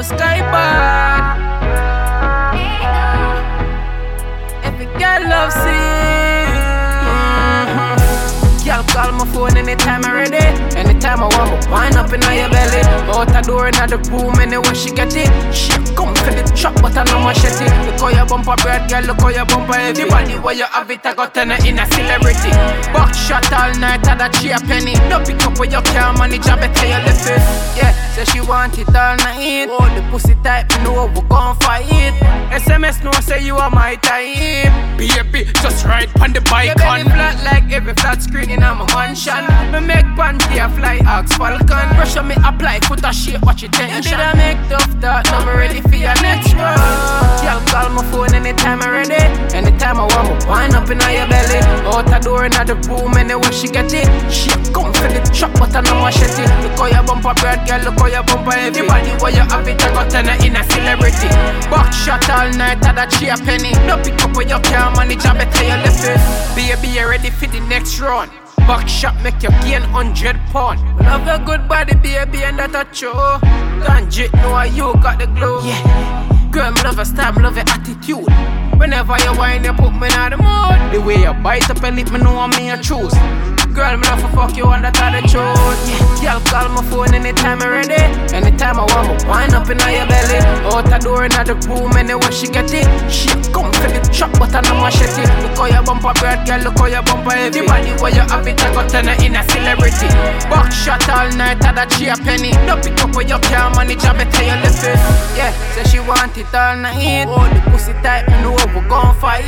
sky bad. Every girl love see. Girl call my phone anytime I'm ready. Anytime I want me wind up in your belly. Out the door in the room anywhere she get it. She come for the truck but I know machete. Look how your bumper bread, girl, look how your bumper heavy. The body where you have it, I got turn it in a celebrity. Back shot all night at that cheap penny. Don't pick up where you can't manage, I better you left it. Yeah, say she want it all night. Oh, the pussy type, know we gon' fight. SMS no say you are my type. Baby, just ride on the bike. Your belly flat like every flat screen in my mansion. Me make panty a fly, ask Falcon. Pressure me apply, put a shape, watch it tension. Did I make tough thought, now I'm ready for your next round. Girl call my phone anytime I'm ready. Anytime I want me wind up in your belly. Out the door in the room anywhere she get it. She come for the truck but I know machete. Look how your bumper bread, girl, look how your bumper heavy. The body where you have it, I got turn it in a celebrity. Back shot all night at that cheap penny. Don't pick up where you can't manage, I better you left it. Baby, you ready for the next round. Back shot make you gain 100 pounds. Love your good body, baby, and that a show. Ganjit, know you got the glow. Yeah. Girl, me love your style, me love your attitude. Whenever you whine, you put me in the mood. The way you bite up and lip, me know me a choose. Girl, me love to fuck you and that's how the truth. Yeah. Girl, call my phone anytime I'm ready. Anytime I want me wind up in your belly. Out the door in the room anywhere she get it. She come for the truck but I know machete. Look how your bumper bread, girl, look how your bumper heavy. The body where you have it, I got turn it in a celebrity. Back shot all night at that cheap penny. Don't pick up where you can't manage, I better you left it. Yeah, say she want it all night. Oh, the pussy type, me know we gon' fight.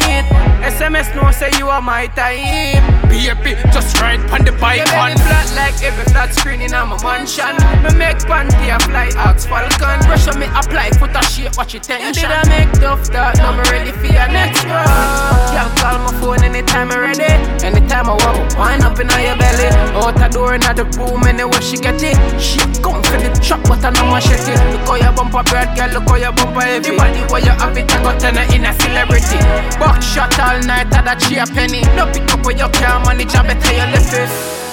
SMS no say you are my type. Baby, just ride on the bike. Your belly flat like every flat screen in my mansion. Me make panty a fly, ask Falcon. Pressure me apply, put a shape, watch it tension. Did I make tough thought, now I'm ready for your next round. Girl call my phone anytime I'm ready. Anytime I want me wind up in your belly. Out the door in the room anywhere she get it. She come for the truck but I know machete. Look how your bumper bread, girl, look how your bumper heavy. The body where you have it, I got turn it in a celebrity. Back shot all night at that cheap penny. Don't pick up where you can't manage, I better you left it.